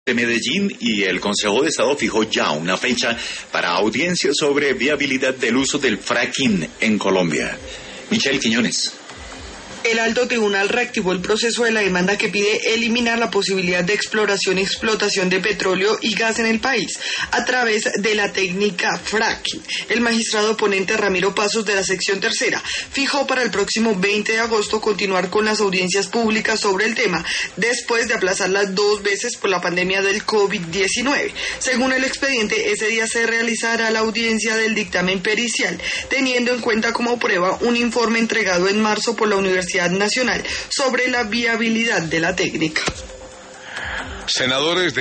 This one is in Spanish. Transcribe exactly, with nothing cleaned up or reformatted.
De Medellín y el Consejo de Estado fijó ya una fecha para audiencia sobre viabilidad del uso del fracking en Colombia. Michelle Quiñones. El alto tribunal reactivó el proceso de la demanda que pide eliminar la posibilidad de exploración y explotación de petróleo y gas en el país a través de la técnica fracking. El magistrado ponente Ramiro Pasos de la sección tercera fijó para el próximo veinte de agosto continuar con las audiencias públicas sobre el tema después de aplazarlas dos veces por la pandemia del COVID diecinueve. Según el expediente, ese día se realizará la audiencia del dictamen pericial, teniendo en cuenta como prueba un informe entregado en marzo por la Universidad Nacional sobre la viabilidad de la técnica. Senadores de